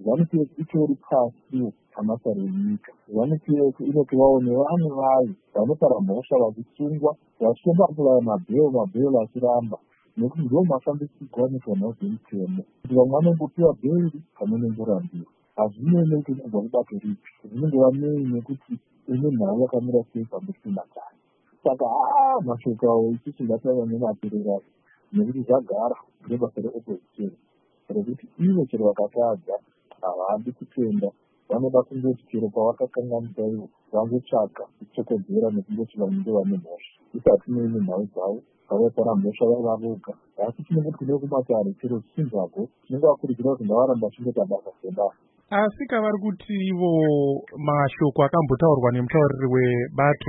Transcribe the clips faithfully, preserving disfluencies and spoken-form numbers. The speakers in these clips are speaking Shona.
ZANU-P F itori pasi pamasare enyika. ZANU-P F inotovawo nevamwe vayo vanopara mhosva vachisungwa vachitombapulaya mabhero mabhero achiramba, nekuti ndo mafambisirwo anoitwa nezvemutemo kuti vamwe vanongopiwa bheri pamwe nemborambiwa. Hazvinei kuti unobva kubato ripi, zvinongova nei nekuti une nhau yakamira sei pamberi pematare. Saka aa mashoko awo isusu ngatava nemaperera nekuti zvagara nebasa reopposition rekuti ivo chero vakatadza havadi kutenda, vanoda kungoti chero pavakakanganisa ivo vangotsvaka kuchokodzera nekungoti vamwe ndovane mhosva. Isati neine nhau dzavo vavaipara mhosva vaiva voga. Asi tinongoti kune kumatare chero chichinzvako tinongovakurudzira kuti ngavaramba vachingoita basa sebasa. Asi kavari kuti ivo mashoko akambotaurwa nemutauriri webato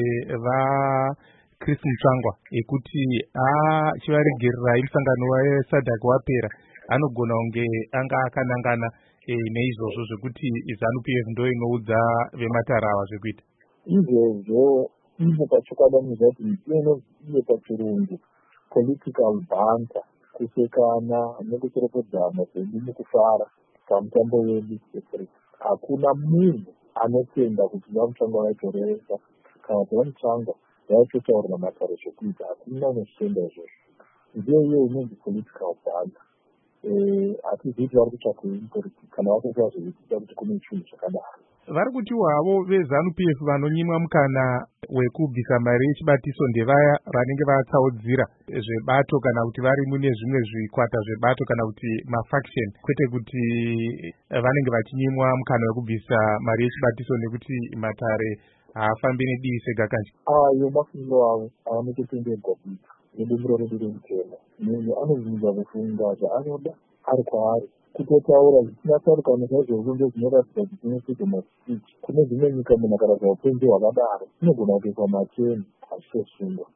vaChris Mutsvangwa ekuti chivaregererai musangano weSADC wapera, anogona kunge anga akanangana neizvozvo zvekuti ZANU-P F ndo inoudza vematare ava zvekuita. Izvozvo ine pachokwadi kuti iye pachirungu political banter, kusekana nekucherepedzana zvedu mukufara pamutambo wedu weAfrica. Hakuna munhu anotenda kuti vamutsvangwa vaitoreresa kana kuti vamutsvangwa vaitotaurira matare zvekuita. Hakuna unozvitenda izvozvo. Ndiyo iye inonzi political banter. Hatizivi kuti vari kutsvaka kana vakuita zvekuita kuti kune chinhu chakadaro. Vari kuti havo veZANU-P F vanonyimwa mukana wekubvisa mari yechibatiso ndevaya vanenge vatsaudzira zvebato kana kuti vari mune zvimwe zvikwata zvebato kana kuti mafaction, kwete kuti vanenge vachinyimwa mukana wekubvisa mari yechibatiso nekuti matare haafambi nedii sega kanje. Ayo mafungiro avo havane kutenderwa kuita nedumiro redu remutemo. Munhu anobvunza kufunga zvaanoda ari kwaari. Kutotaura zvisinataurika nezvazvo ndozvinoratidza kuti tinosvika maspeech. Kune dzimwe nyika munhu akaratidza upenzi hwakadaro unogona kuiswa macheni achitosungwa.